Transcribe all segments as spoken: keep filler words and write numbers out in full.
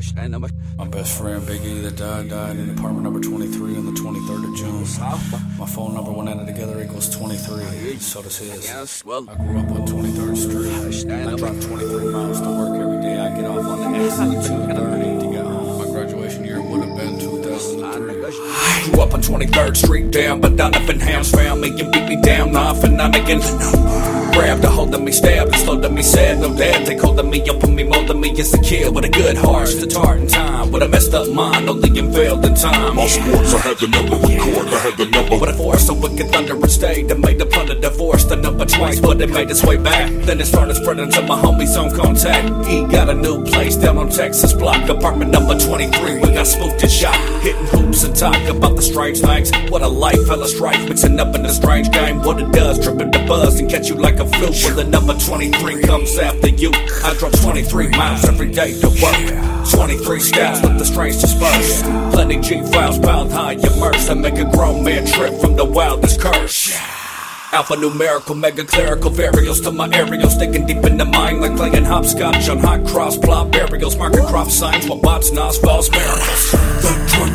My best friend Big E that died, died in apartment number twenty-three on the twenty-third of June. My phone number when added together equals twenty-three, so does his. I grew up on twenty-third Street. I drive twenty-three miles to work every day. I get off on the exit two thirty to get home. My graduation year would have been two thousand three. I grew up on twenty-third Street, down, but Donovan Hams found me and beat me down off and on again. Grabbed a hold of me, stabbed and slowed me, said no dad, take hold of me, up on me, molded me as a kid with a good heart, the tartan time, with a messed up mind, only and failed in time. All sports, I had the number, with court, I had the number. With a force, a wicked thunder and stayed, that made the plunder divorce, the number twice, but it made its way back. Then it started spreading to my homies on contact. He got a new place down on Texas Block, apartment number twenty-three. We got spooked and shot, hitting hoops and talk about the strange things. What a life, hella strife, mixing up in a strange game. What it does, tripping the buzz and catch you like a fluke. When the number twenty-three comes after you, I drove twenty-three miles every day to work. twenty-three scouts with the strange disperse. Plenty G-files piled high, immersed, and make a grown man trip from the wildest curse. Alphanumerical, mega clerical varials to my aerials, digging deep in the mind like playing hopscotch on hot cross plot burials, marking crop signs while bots nos false miracles. The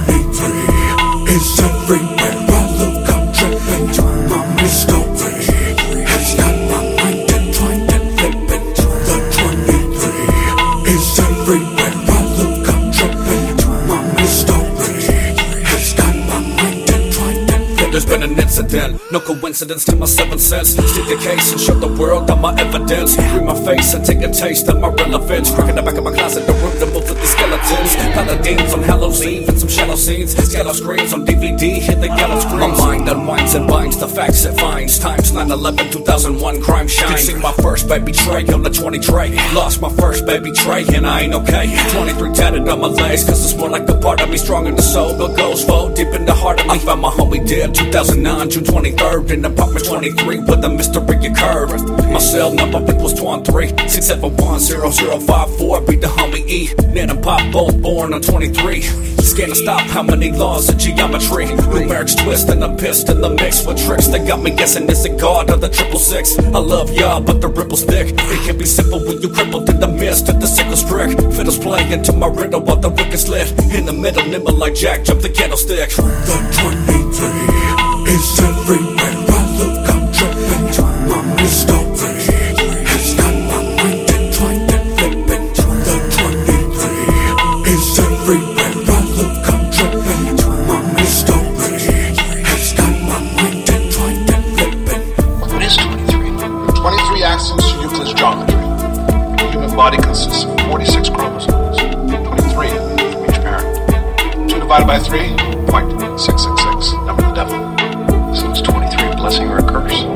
twenty-three is everywhere I look, I'm tripping to my mystery. Has got my mind entwined and flipping. The twenty-three is everywhere I look, I'm tripping to my mystery. Has got my mind entwined and flipping. There's been an incident, no coincidence to my seventh sense. Stick the case and show the world all my evidence. Read my face and take a taste of my relevance. Crack in the back of my closet, the room to move with the skeletons. Paladins on Hallows Eve and some shallow scenes. Shallow screens on D V D, hit the gallows screens. My mind unwinds and binds the facts it finds. Times nine eleven, two thousand one, crime shine. Fixing my first baby tray on the twenty tray. Lost my first baby tray and I ain't okay. twenty-three tatted on my legs, cause it's more like a part of me. Strong in the soul, but goes full deep in the heart of me. I found my homie dead, two thousand nine, June twenty-third. In apartment twenty-three, where the mystery occurred. My cell number equals twenty-three, six seven one, zero zero five four. Be the homie E, Nan and Pop both born on twenty-three. Scan to stop how many laws of geometry. Numerics twist and I'm pissed in the mix with tricks that got me guessing, is it God or the triple six? I love y'all, but the ripples thick. It can be simple when you crippled in the mist of the sickle's prick. Fiddles play into my riddle while the wick is lit. In the middle, nimble like Jack, jump the candlestick. The twenty-three is everywhere I look, I'm tripping to my mystery. Has got my mind entwined and flipping. The twenty-three is everywhere I look, I'm tripping to my mystery. Has got my mind entwined and flipping. What is twenty-three? twenty-three axons to Euclid's geometry. The human body consists of forty-six chromosomes, twenty-three from each parent. two divided by three, point six six six, number of the devil. So is twenty-three a blessing or a curse?